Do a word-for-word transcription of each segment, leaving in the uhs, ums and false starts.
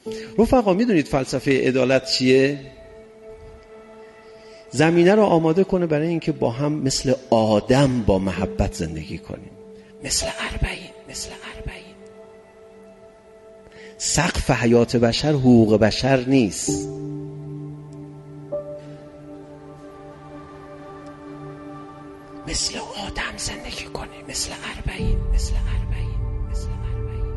رفقا میدونید فلسفه عدالت چیه؟ زمینه رو آماده کنه برای اینکه با هم مثل آدم با محبت زندگی کنیم، مثل اربعین، مثل اربعین. سقف حیات بشر حقوق بشر نیست. مثل آدم زندگی کنیم، مثل اربعین، مثل اربعین، مثل اربعین.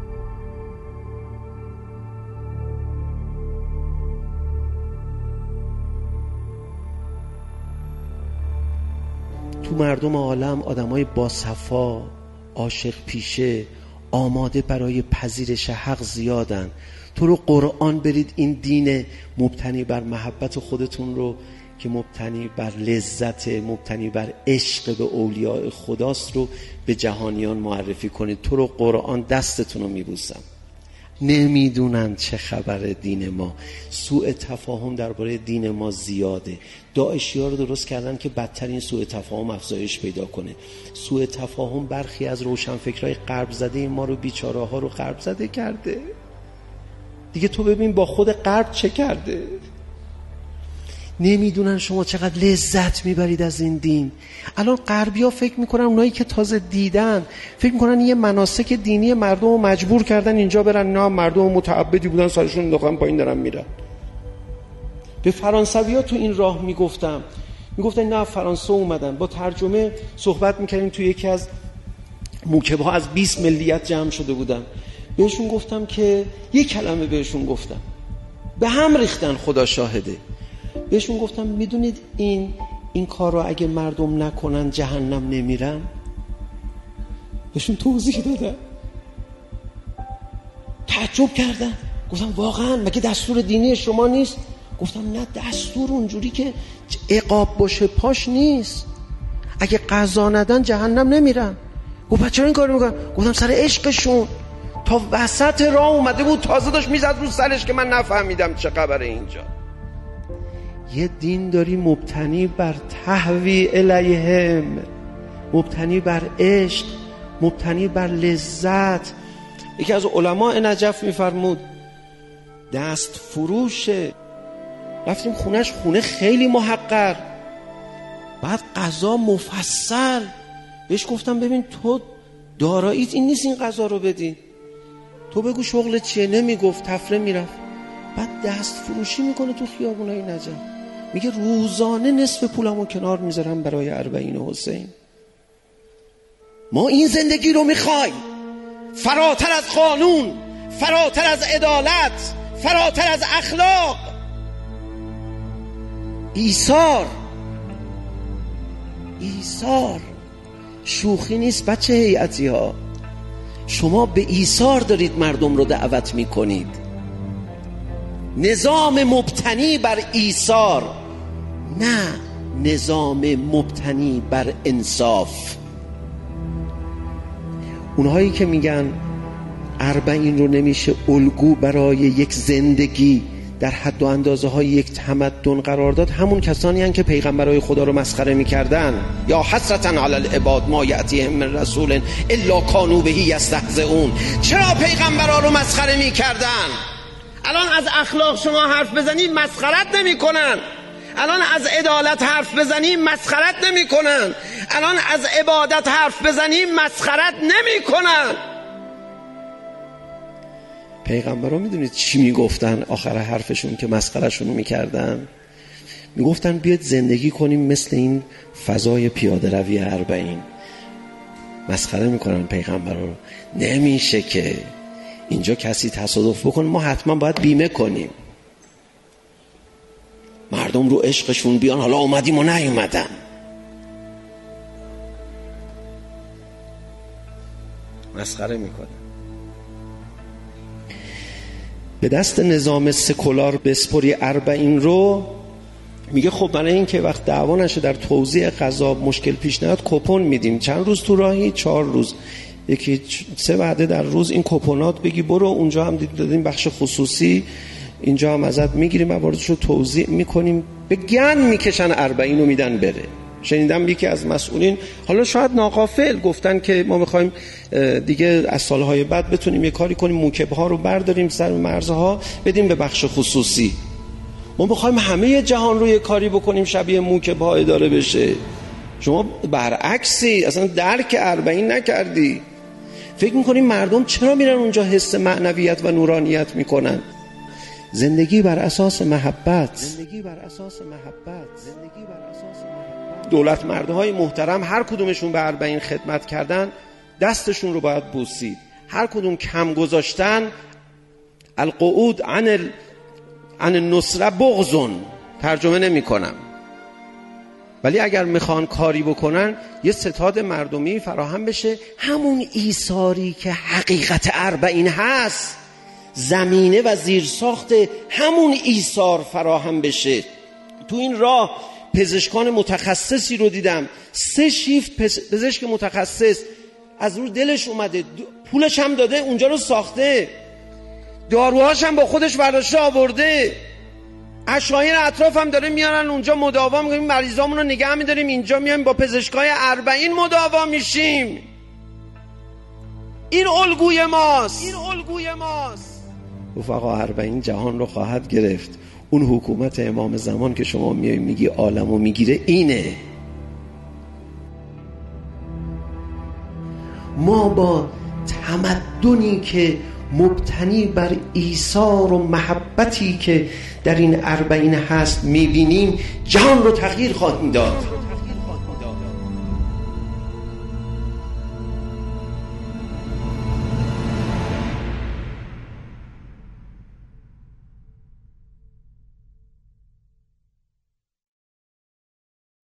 تو مردم عالم آدمای باصفا، عاشق پیشه، آماده برای پذیرش حق زیادن. تو رو قرآن برید این دین مبتنی بر محبت خودتون رو که مبتنی بر لذت، مبتنی بر عشق به اولیاء خداست رو به جهانیان معرفی کنید. تو رو قرآن دستتون رو میبوسم. نمیدونن چه خبره دین ما. سوء تفاهم درباره دین ما زیاده. داعشی‌ها رو درست کردن که بدترین سوء تفاهم افزایش پیدا کنه. سوء تفاهم برخی از روشنفکرای غرب زده ما رو، بیچاره ها رو غرب زده کرده. دیگه تو ببین با خود غرب چه کرده. نمیدونن شما چقدر لذت میبرید از این دین. الان غربی‌ها فکر میکنن، اونایی که تازه دیدن فکر میکنن یه مناسک دینی مردم رو مجبور کردن اینجا برن. نه، مردم متعبدی بودن، سرشون انداختن پایین دارن میرن. به فرانسوی‌ها تو این راه میگفتم، میگفتن نه فرانسه اومدن. با ترجمه صحبت میکردیم، تو یکی از موکب‌ها از بیست ملیت جمع شده بودن. بهشون گفتم که یک کلمه بهشون گفتم، به هم ریختن، خدا شاهده. بهشون گفتم میدونید این این کار رو اگه مردم نکنن جهنم نمیرن؟ بهشون توضیح دادم، تعجب کردن. گفتم واقعا مگه دستور دینی شما نیست؟ گفتم نه، دستور اونجوری که عقاب باشه پاش نیست. اگه قضا ندن جهنم نمیرن. گفت چرا این کارو میکنن؟ گفتم سر عشقشون. تا وسط راه اومده بود، تازه داشت میزد رو سرش که من نفهمیدم چه خبره اینجا. یه دین داری مبتنی بر تهوی الیهم، مبتنی بر عشق، مبتنی بر لذت. یکی از علماء نجف میفرمود دست فروشه. رفتیم خونش، خونه خیلی محقر، بعد غذا مفصل. بهش گفتم ببین تو داراییت این نیست این غذا رو بدی، تو بگو شغل چیه. نمیگفت، تفره میرفت. بعد دست فروشی میکنه تو خیابونای نجف. میگه روزانه نصف پولمو کنار میذارم برای اربعین حسین. ما این زندگی رو میخوایم، فراتر از قانون، فراتر از عدالت، فراتر از اخلاق. ایثار، ایثار شوخی نیست بچه هیئتی ها. شما به ایثار دارید مردم رو دعوت میکنید. نظام مبتنی بر ایثار، نه نظام مبتنی بر انصاف. اونهایی که میگن اربعین رو نمیشه الگو برای یک زندگی در حد و اندازه های یک تمدن قرار داد، همون کسانی هستند که پیغمبرای خدا رو مسخره میکردن. یا حسرتاً علی العباد ما یأتیهم من رسول الا کانوا به یستهزئون. چرا پیغمبرا رو مسخره میکردن؟ الان از اخلاق شما حرف بزنی مسخرت نمیکنن. الان از عدالت حرف بزنی مسخرت نمیکنن. الان از عبادت حرف بزنی مسخرت نمیکنن. پیغمبران میدونید چی میگفتن آخر حرفشون که مسخرهشون میکردن؟ میگفتن بیاید زندگی کنیم مثل این فضای پیاده روی اربعین. مسخره میکنن پیغمبران رو. نمیشه که اینجا کسی تصادف بکنه، ما حتما باید بیمه کنیم. مردم رو عشقشون بیان، حالا اومدیم و نیومدن. مسخره میکنن. به دست نظام سکولار بسپری اربعین رو، میگه خب برای این که وقت دعوا نشه در توزیع غذا مشکل پیش نیاد کپون میدیم. چند روز تو راهی؟ چهار روز. یکی سه وعده در روز این کپونات بگی برو اونجا هم دادیم بخش خصوصی، اینجا هم ازت میگیریم، مواردش رو توزیع میکنیم. به گن میکشن اربعین رو میدن بره. شنیدم یکی از مسئولین، حالا شاید ناغافل، گفتن که ما میخوایم دیگه از سالهای بعد بتونیم یه کاری کنیم موکب‌ها رو برداریم سر مرزها بدیم به بخش خصوصی. ما میخوایم همه جهان رو یه کاری بکنیم شبیه موکب‌ها اداره بشه. شما برعکسی، اصلا درک اربعین نکردی. فکر میکنیم مردم چرا میرن اونجا حس معنویت و نورانیت میکنن؟ زندگی بر اساس محبت، زندگی بر اساس محبت، زندگی بر اساس محبت. دولت مردهای محترم هر کدومشون به اربعین خدمت کردن، دستشون رو باید بوسید. هر کدوم کم گذاشتن، القعود عن ال... عن النصره بغضون، ترجمه نمی کنم، ولی اگر میخوان کاری بکنن یه ستاد مردمی فراهم بشه، همون ایثاری که حقیقت اربعین هست، زمینه و زیرساخت همون ایثار فراهم بشه. تو این راه پزشکان متخصصی رو دیدم، سه شیفت پزشک متخصص، از رو دلش اومده، پولش هم داده، اونجا رو ساخته، داروهاش هم با خودش برداشته آورده، اشایر اطراف هم داره میارن اونجا مداوا میکنیم، مریضامون رو نگه میداریم اینجا، میایم با پزشکای اربعین مداوا میشیم. این الگوی ماست، این الگوی ماست. رفقا اربعین جهان رو خواهد گرفت. اون حکومت امام زمان که شما میای میگی عالمو میگیره، اینه. ما با تمدنی که مبتنی بر ایثار و محبتی که در این اربعین هست میبینیم، جهان رو تغییر خواهیم داد.